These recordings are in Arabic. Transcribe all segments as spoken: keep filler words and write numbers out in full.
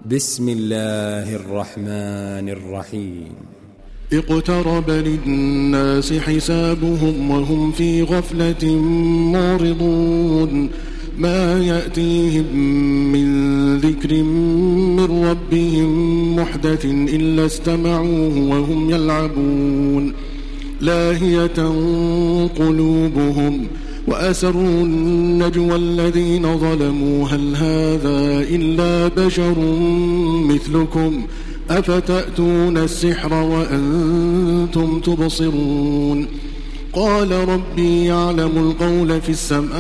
بسم الله الرحمن الرحيم. اقترب للناس حسابهم وهم في غفلة معرضون ما يأتيهم من ذكر من ربهم محدث إلا استمعوه وهم يلعبون لاهية قلوبهم وأسروا النجوى الذين ظلموا هل هذا إلا بشر مثلكم أفتأتون السحر وأنتم تبصرون قال ربي يعلم القول في السماء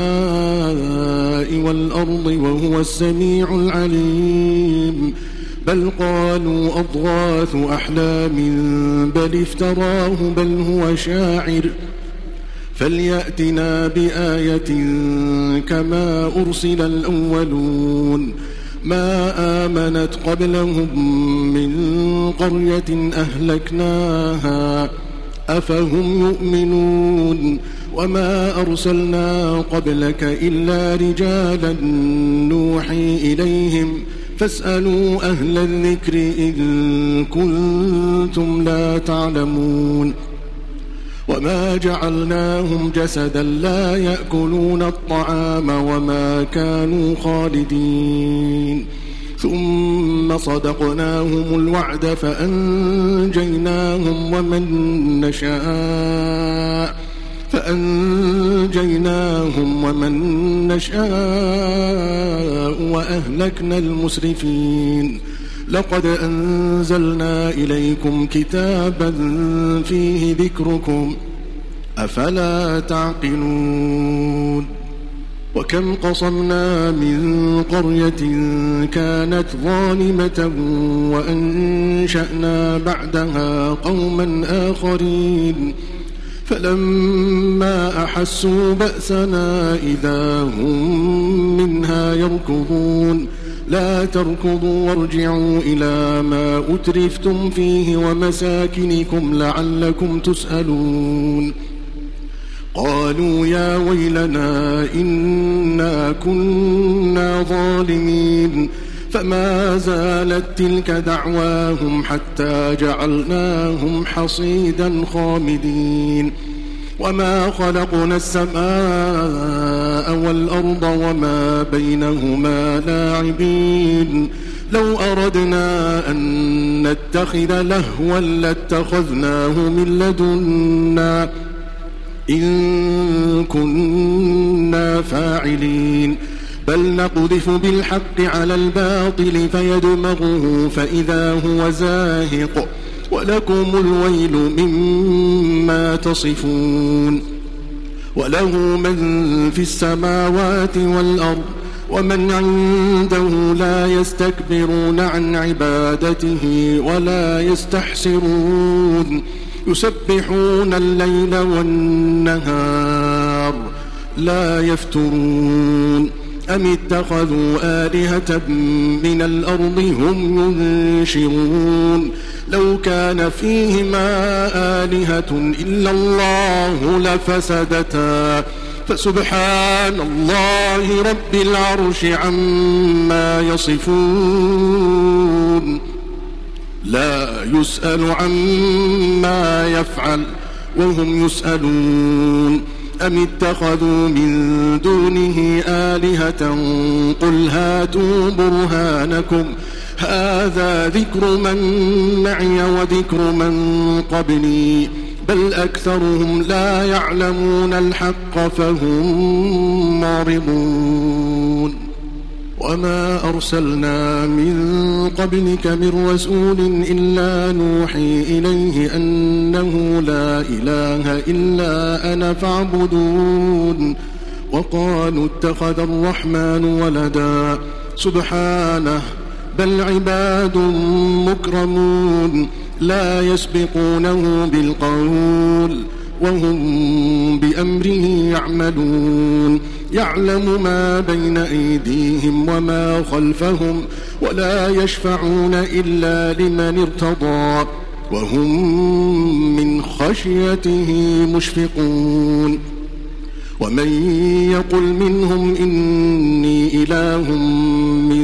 والأرض وهو السميع العليم بل قالوا أضغاث أحلام بل افتراه بل هو شاعر فليأتنا بآية كما أرسل الأولون ما آمنت قبلهم من قرية أهلكناها أفهم يؤمنون وما أرسلنا قبلك إلا رجالا نوحي إليهم فاسألوا أهل الذكر إن كنتم لا تعلمون وما جعلناهم جسدا لا يأكلون الطعام وما كانوا خالدين ثم صدقناهم الوعد فأنجيناهم ومن نشاء فأنجيناهم ومن نشاء وأهلكنا المسرفين لقد أنزلنا إليكم كتابا فيه ذكركم أفلا تعقلون وكم قصمنا من قرية كانت ظالمة وأنشأنا بعدها قوما آخرين فلما أحسوا بأسنا إذا هم منها يركضون لا تركضوا وارجعوا إلى ما أترفتم فيه ومساكنكم لعلكم تسألون قالوا يا ويلنا إنا كنا ظالمين فما زالت تلك دعواهم حتى جعلناهم حصيدا خامدين وما خلقنا السماء والأرض وما بينهما لاعبين لو أردنا أن نتخذ لهوا لاتخذناه من لدنا إن كنا فاعلين بل نقذف بالحق على الباطل فيدمغه فإذا هو زاهق ولكم الويل مما تصفون وله من في السماوات والأرض ومن عنده لا يستكبرون عن عبادته ولا يستحسرون يسبحون الليل والنهار لا يفترون أم اتخذوا آلهة من الأرض هم ينشرون لو كان فيهما آلهة إلا الله لفسدتا فسبحان الله رب العرش عما يصفون لا يسأل عما يفعل وهم يسألون أم اتخذوا من دونه آلهة قل هاتوا برهانكم هذا ذكر من معي وذكر من قبلي بل أكثرهم لا يعلمون الحق فهم معرضون وما أرسلنا من قبلك من رسول إلا نوحي إليه أنه لا إله إلا أنا فاعبدون وقالوا اتخذ الرحمن ولدا سبحانه بل عباد مكرمون لا يسبقونه بالقول وهم بأمره يعملون يعلم ما بين أيديهم وما خلفهم ولا يشفعون إلا لمن ارتضى وهم من خشيته مشفقون ومن يقل منهم إني إله من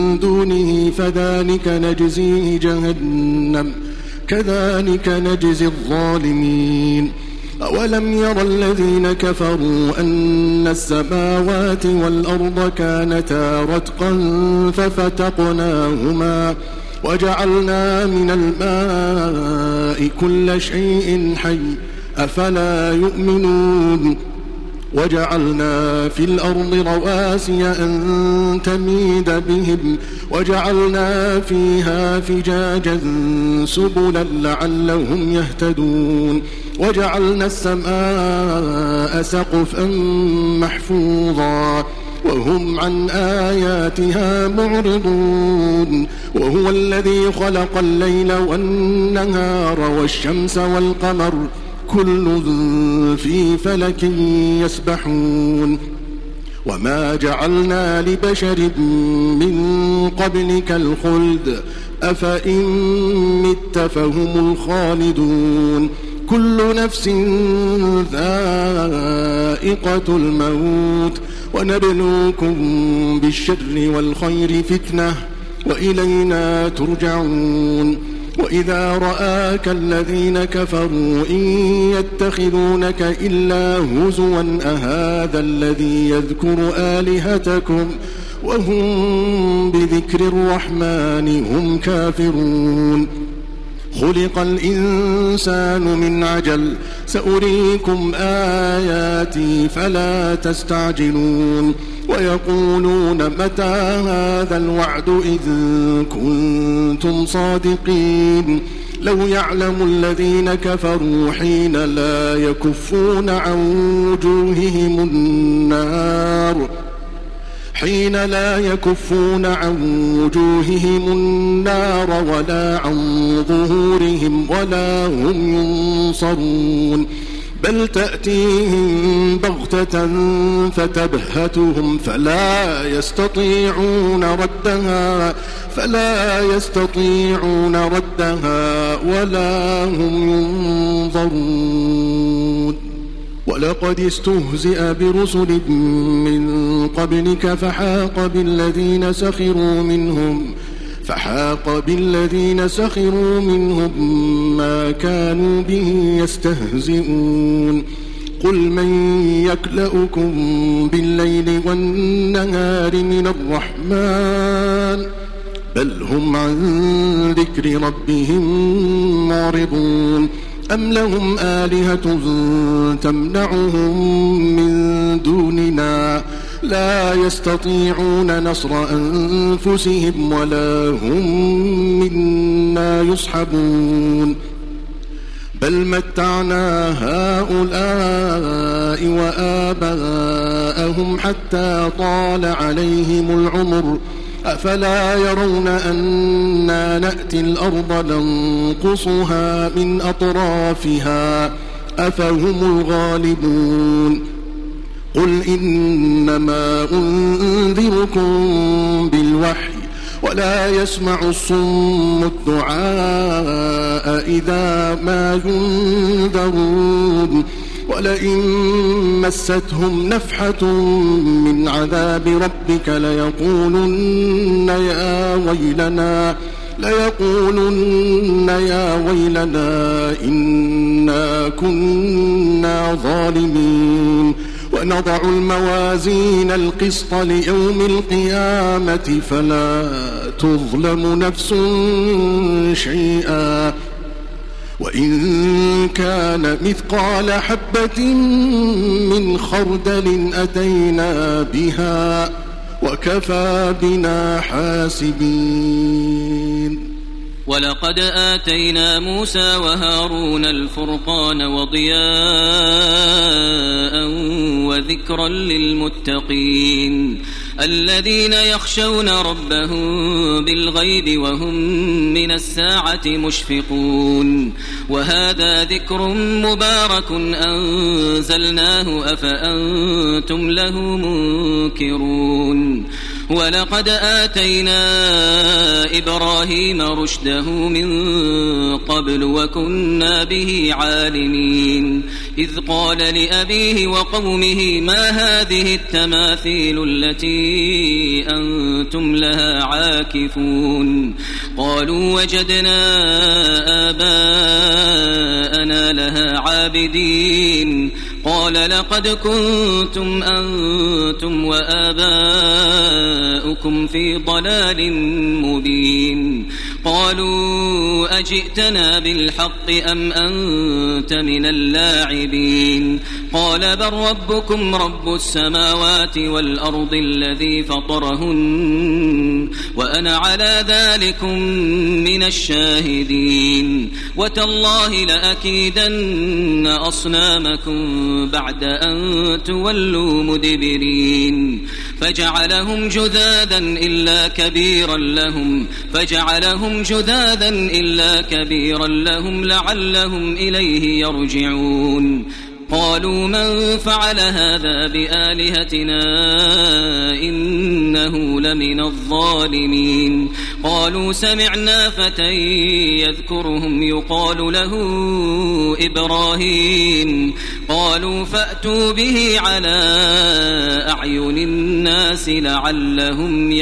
دونه فذلك نجزيه جهنم كذلك نجزي الظالمين. أولم ير الذين كفروا أن السماوات والأرض كانتا رتقا ففتقناهما وجعلنا من الماء كل شيء حي أفلا يؤمنون. وجعلنا في الأرض رواسي أن تميد بهم وجعلنا فيها فجاجا سبلا لعلهم يهتدون. وجعلنا السماء سقفا محفوظا وهم عن آياتها معرضون. وهو الذي خلق الليل والنهار والشمس والقمر كل في فلك يسبحون. وما جعلنا لبشر من قبلك الخلد أفإن مت فهم الخالدون. كل نفس ذائقة الموت ونبلوكم بالشر والخير فتنة وإلينا ترجعون. وإذا رآك الذين كفروا إن يتخذونك إلا هزوا أهذا الذي يذكر آلهتكم وهم بذكر الرحمن هم كافرون. خلق الإنسان من عجل سأريكم آياتي فلا تستعجلون. ويقولون متى هذا الوعد إذ كنتم صادقين. لو يعلم الذين كفروا حين لا يكفون عن وجوههم النار حين لا يكفون عن وجوههم النار ولا عن ظهورهم ولا هم ينصرون. بل تأتيهم بغتة فتبهتهم فلا يستطيعون ردها فلا يستطيعون ردها ولا هم ينظرون. ولقد استهزئ برسل من قبلك فحاق بالذين سخروا منهم فحاق بالذين سخروا منهم ما كانوا به يستهزئون. قل من يكلؤكم بالليل والنهار من الرحمن بل هم عن ذكر ربهم معرضون. أم لهم آلهة تمنعهم من دوننا لا يستطيعون نصر أنفسهم ولا هم منا يصحبون. بل متعنا هؤلاء وآباءهم حتى طال عليهم العمر أفلا يرون أنا نأتي الأرض ننقصها من أطرافها أفهم الغالبون. قل إنما أنذركم بالوحي ولا يسمع الصم الدعاء إذا ما ينذرون. ولئن مستهم نفحة من عذاب ربك ليقولن يا ويلنا ليقولن يا ويلنا إنا كنا ظالمين. ونضع الموازين القسط ليوم القيامة فلا تظلم نفس شيئا وإن كان مثقال حبة من خردل أتينا بها وكفى بنا حاسبين. ولقد آتينا موسى وهارون الفرقان وضياء وذكرا للمتقين الذين يخشون ربهم بالغيب وهم من الساعة مشفقون. وهذا ذكر مبارك أنزلناه أفأنتم له منكرون. ولقد آتينا إبراهيم رشده من قبل وكنا به عالمين إذ قال لأبيه وقومه ما هذه التماثيل التي أنتم لها عاكفون قالوا وجدنا آباءنا لها عابدين قال لقد كنتم أنتم وآباؤكم في ضلال مبين قالوا أجئتنا بالحق أم أنت من اللاعبين قال بل ربكم رب السماوات والأرض الذي فطرهن وأنا على ذلكم من الشاهدين وتالله لأكيدن أصنامكم بعد أن تولوا مدبرين فجعلهم جذاذا إلا كبيرا لهم فجعلهم جذاذا إلا كبيرا لهم لعلهم إليه يرجعون قالوا من فعل هذا بآلهتنا إنه لمن الظالمين قالوا سمعنا فتى يذكرهم يقال له إبراهيم قالوا فأتوا به على أعين الناس لعلهم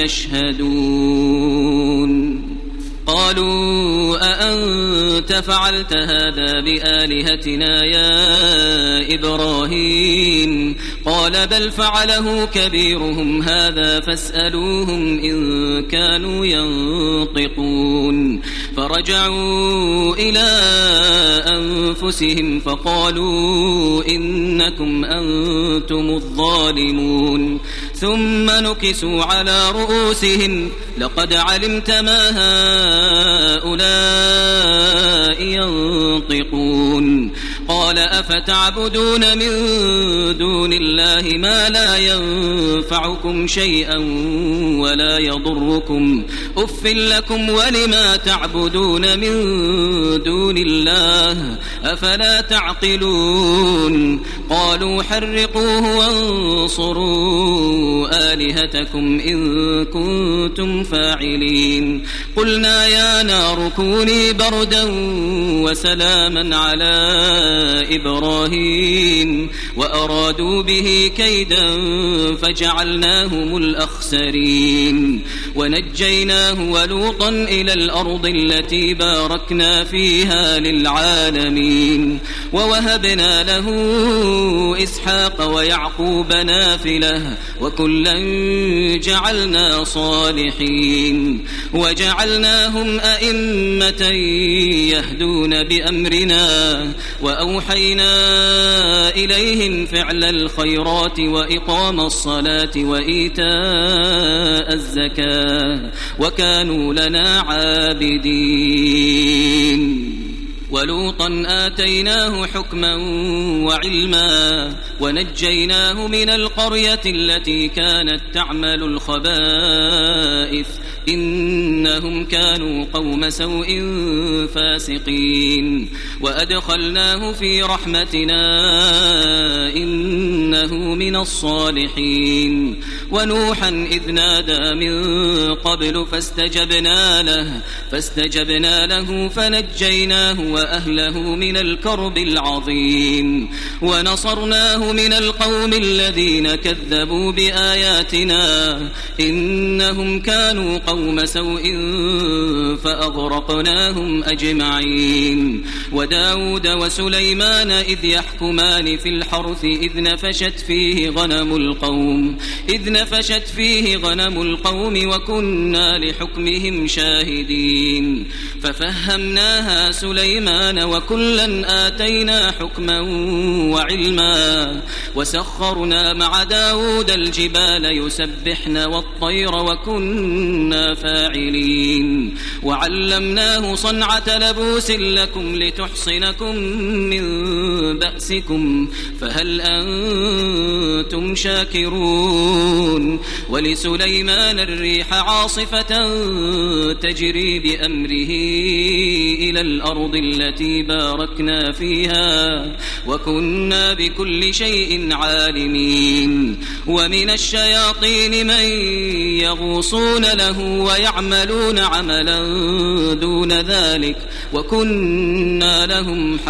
يشهدون قالوا أأنت فعلت هذا بآلهتنا يا إبراهيم قال بل فعله كبيرهم هذا فاسألوهم إن كانوا ينطقون فرجعوا إلى أنفسهم فقالوا إنكم أنتم الظالمون ثم نكسوا على رؤوسهم لقد علمت ما هؤلاء ينطقون قال أفتعبدون من دون الله ما لا ينفعكم شيئا ولا يضركم أف لكم ولما تعبدون من دون الله أفلا تعقلون قالوا حرقوه وانصروا آلهتكم إن كنتم فاعلين قلنا يا نار كوني بردا وسلاما على إبراهيم وأرادوا به كيدا فجعلناهم الأخسرين ونجيناه ولوطا إلى الأرض التي باركنا فيها للعالمين ووهبنا له إسحاق ويعقوب نافلة وكلا جعلنا صالحين وجعلناهم أئمة يهدون بأمرنا وأوحينا إليهم فعل الخيرات وإقام الصلاة وإيتاء الزكاة وكانوا لنا عابدين ولوطا آتيناه حكما وعلما ونجيناه من القرية التي كانت تعمل الخبائث إنهم كانوا قوم سوء فاسقين وأدخلناه في رحمتنا إنه من الصالحين ونوحا إذ نادى من قبل فاستجبنا له فاستجبنا له فنجيناه وأهله من الكرب العظيم ونصرناه من القوم الذين كذبوا بآياتنا إنهم كانوا قوم سوء فأغرقناهم أجمعين وداود وسليمان إذ يحكمان في الحرث إذ نفشت فيه غنم القوم إذ نفشت فيه غنم القوم وكنا لحكمهم شاهدين ففهمناها سليمان وكلا آتينا حكما وعلما وسخرنا مع داود الجبال يسبحن والطير وكنا فاعلين وعلمناه صنعة لبوس لكم لتحصنكم من بأسكم فهل أنتم شاكرون ولسليمان الريح عاصفة تجري بأمره إلى الأرض التي باركنا فيها وكنا بكل شيء عالمين ومن الشياطين من يغوصون له ويعملون عملا دون ذلك وكنا لهم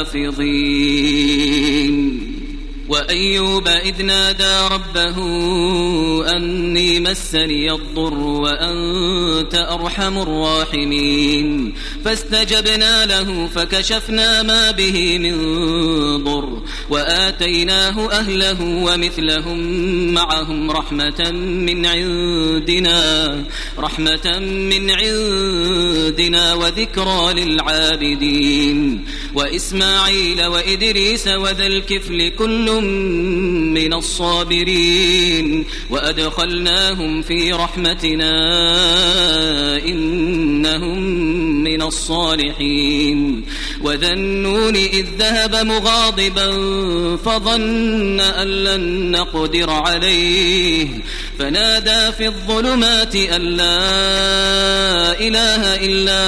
حافظين وأيوب إذ نادى ربه أني مسني الضر وأنت أرحم الراحمين فاستجبنا له فكشفنا ما به من ضر وآتيناه أهله ومثلهم معهم رحمة من عندنا رحمة من عندنا وذكرى للعابدين وإسماعيل وإدريس وذا الكفل كل من الصابرين وأدخلناهم في رحمتنا إنهم من الصالحين وذا النون إذ ذهب مغاضبا فظن أن لن نقدر عليه فنادى في الظلمات أن لا إله إلا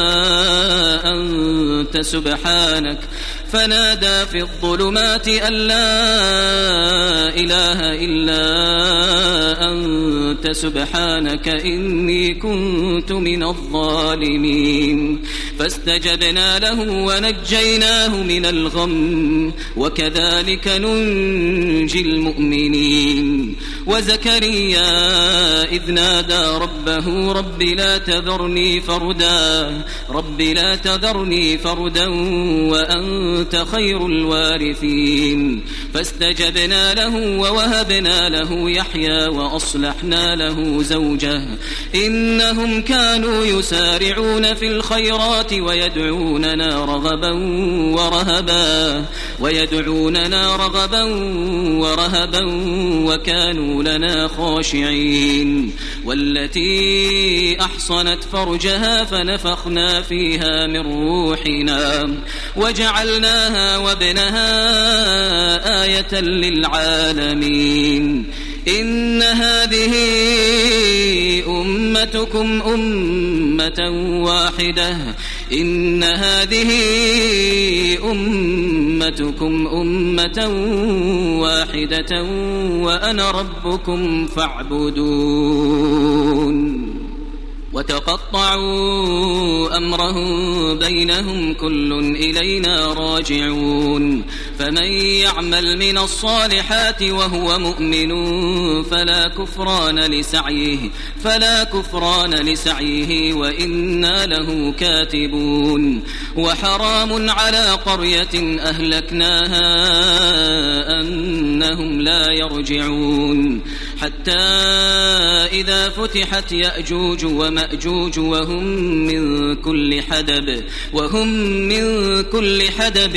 أنت سبحانك فنادى في الظلمات أن لا إله إلا أنت سبحانك إني كنت من الظالمين فاستجبنا له ونجيناه من الغم وكذلك ننجي المؤمنين وزكريا إذ نادى ربه رب لا تذرني فردا رب لا تذرني فردا وأنت خير الوارثين فاستجبنا له ووهبنا له يحيى وأصلحنا له زوجه إنهم كانوا يسارعون في الخيرات ويدعوننا رغبا ورهبا ويدعوننا رغبا ورهبا وكانوا لنا خاشعين والتي أحصنت فرجها فنفخنا فيها من روحنا وجعلناها وابنها آية للعالمين إن هذه أمتكم أمة واحدة إن هذه أمتكم أمة واحدة وأنا ربكم فاعبدون وتقطعوا أمرهم بينهم كل إلينا راجعون فمن يعمل من الصالحات وهو مؤمن فلا كفران لسعيه فلا كفران لسعيه وإنا له كاتبون وحرام على قرية أهلكناها أنهم لا يرجعون حتى إذا فتحت يأجوج ومأجوج وهم من كل حدب وهم من كل حدب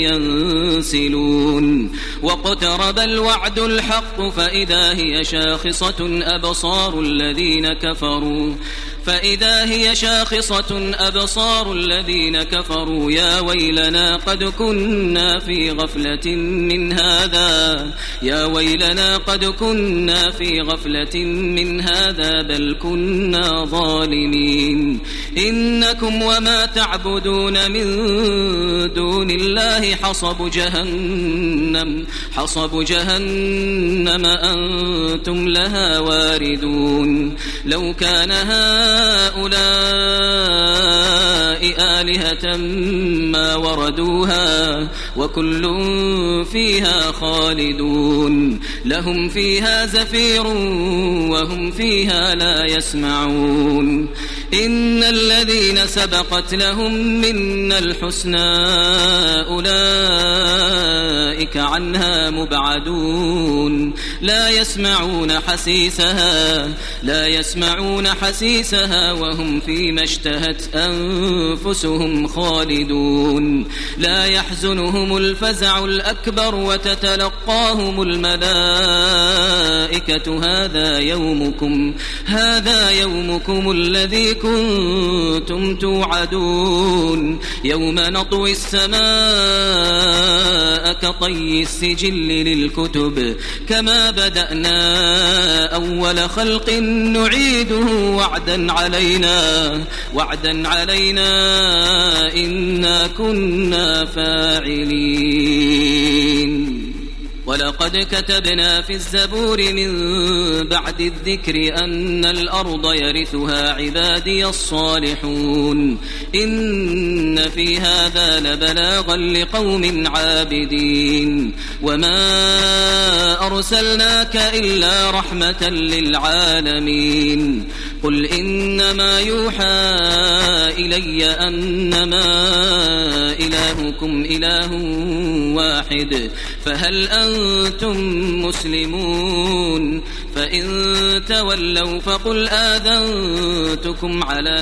ينسلون واقترب الوعد الحق فإذا هي شاخصة أبصار الذين كفروا فإذا هي شاخصة أبصار الذين كفروا يا ويلنا قد كنا في غفلة من هذا يا ويلنا قد كنا في غفلة من هذا بل كنا ظالمين إنكم وما تعبدون من دون الله حصب جهنم حصب جهنم أنتم لها واردون لو كان هؤلاء آلهة ما وردوها وكل فيها خالدون لهم فيها زفير وهم فيها لا يسمعون إن الذين سبقت لهم منا الحسنى أولئك عنها مبعدون لا يسمعون حسيسها لا يسمعون حسيسها وهم فيما اشتهت أنفسهم خالدون لا يحزنهم الفزع الأكبر وتتلقاهم الملائكة هذا يومكم هذا يومكم الذي كنتم توعدون يوم نطوي السماء كطي السجل للكتب كما بدأنا أول خلق نعيده وعدا علينا وعدا علينا إنا كنا فاعلين ولقد كتبنا في الزبور من بعد الذكر أن الأرض يرثها عبادي الصالحون إن في هذا لبلاغا لقوم عابدين وما أرسلناك إلا رحمة للعالمين قل إنما يوحى إلي أنما إلهكم إله واحد فهل أنتم مسلمون فإن تولوا فقل آذنتكم على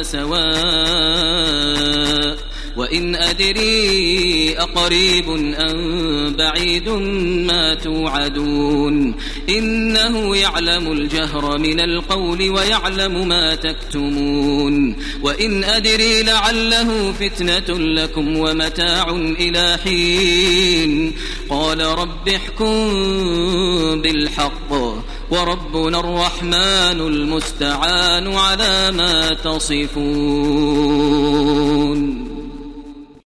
سواء وإن أدري أقريب أم بعيد ما توعدون إنه يعلم الجهر من القول ويعلم ما تكتمون وإن أدري لعله فتنة لكم ومتاع إلى حين قال رب احكم بالحق وربنا الرحمن المستعان على ما تصفون.